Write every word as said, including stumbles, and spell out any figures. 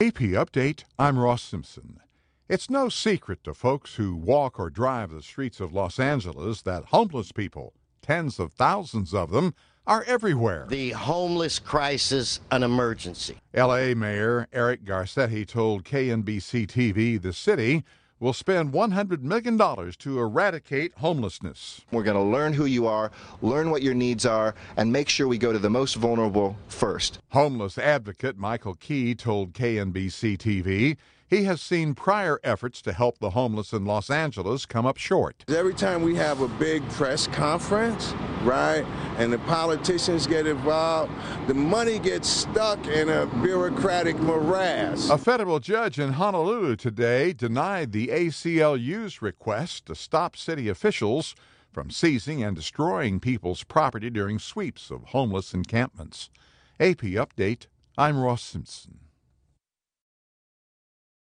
A P Update, I'm Ross Simpson. It's no secret to folks who walk or drive the streets of Los Angeles that homeless people, tens of thousands of them, are everywhere. The homeless crisis, an emergency. L A Mayor Eric Garcetti told K N B C T V the city will spend one hundred million dollars to eradicate homelessness. We're going to learn who you are, learn what your needs are, and make sure we go to the most vulnerable first. Homeless advocate Michael Key told K N B C T V he has seen prior efforts to help the homeless in Los Angeles come up short. Every time we have a big press conference, right, and the politicians get involved, the money gets stuck in a bureaucratic morass. A federal judge in Honolulu today denied the A C L U's request to stop city officials from seizing and destroying people's property during sweeps of homeless encampments. A P Update, I'm Ross Simpson.